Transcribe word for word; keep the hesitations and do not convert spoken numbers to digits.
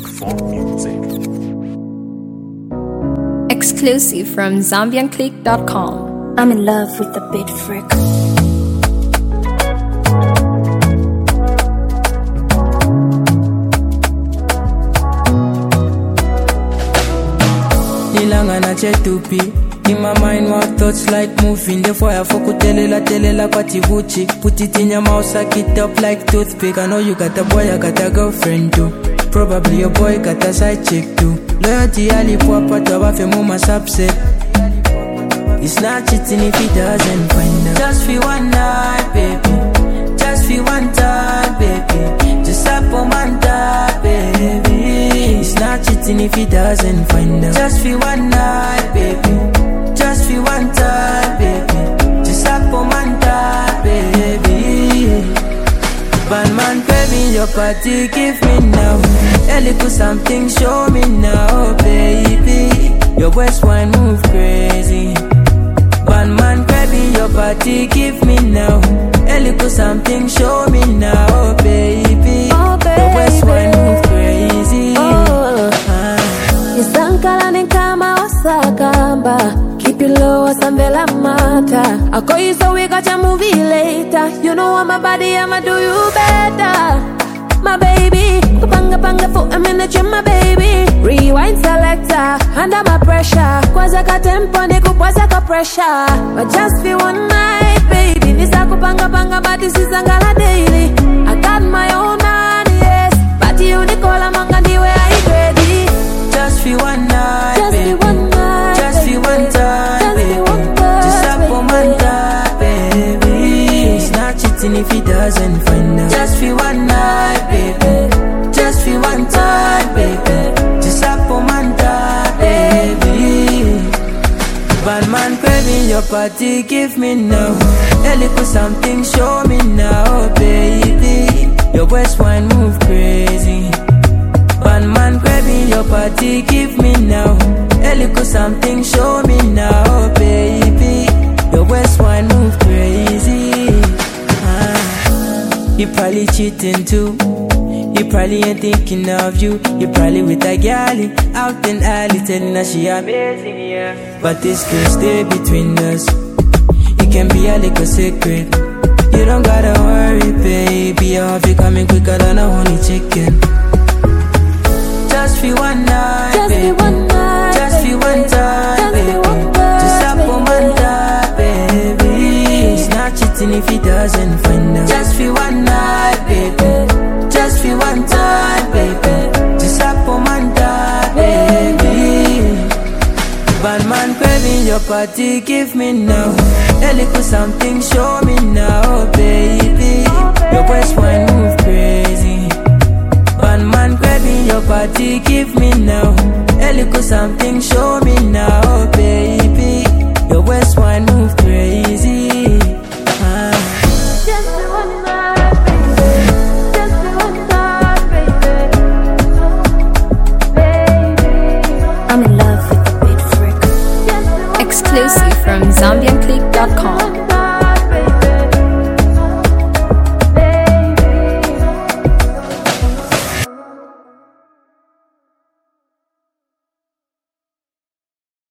like funk music. Exclusive from Zambian Click dot com. I'm in love with the beat freak. Nilanga na chetupi. In my mind, what thoughts like moving. Therefore, I fuck telela telela kwa tivuchi. Put it in your mouth, suck it up like toothpick. I know you got a boy, I got a girlfriend too. Probably your boy got a side chick too. Loyalty, ali papa, tawa fe mama subset. It's not cheating if he doesn't find out. Just for one night, baby. Just for one time, baby. Just up on my time, baby. It's not cheating if he doesn't find out. Just for one night, baby. Just for one time, baby. Just up on my time, baby. Bad man, baby, your party, give me now. A little something, show me now, baby. Your waist wine move crazy. Bad man, baby, your body, give me now. A little something, show me now, baby. Oh, baby. Your waist wine move crazy. Oh. Ah. Isankala ni kama osakamba. Keep it low, asambela mata. I call you so we got your movie later. You know I'm my body, I'ma do you better. My baby, panga panga for a minute, you're my baby. Rewind selector, under my pressure. Kwaza ka tempo, niku kwaza ka pressure. But just for one night, baby. Nisa kupanga panga, but this is angala daily. I got my own money, yes. But you Nicola manga niwe I ready. Just for one night, Just baby. for one night, Just for one time, Just baby. for one time, Just up on my time, baby. He's not cheating if he doesn't find out. Just for one night, baby. Just for one time, baby. Just up on my time, baby. Bad man, baby, your body, give me now. A little something, show me now, baby. Your waist wine move crazy. Bad man, baby, your body, give me now. A little something, show me now, baby. Your waist wine move crazy. Ah. You probably cheating too. You probably ain't thinking of you. You probably with a galley out in alley telling her she amazing, yeah. But this can stay between us. It can be a little secret. You don't gotta worry, baby. I'll be coming quicker than a honey chicken. Just for one night, Just baby. for one night, Just for one time, Just baby. for one time, Just up on my time, baby. He's not cheating if he doesn't find out. Just for one night, baby. Just for one time, baby. Just up on my time, baby. Bad man, baby, your body, give me now. A little something, show me now, baby. Your waist wine move crazy. Bad man, baby, your body, give me now. A little something, show me now, baby. Your waist wine move crazy. Ah. Just for one night, baby. Just for one night, baby. Baby. I'm in love with the beat freak. Exclusive from Zambian Click dot com.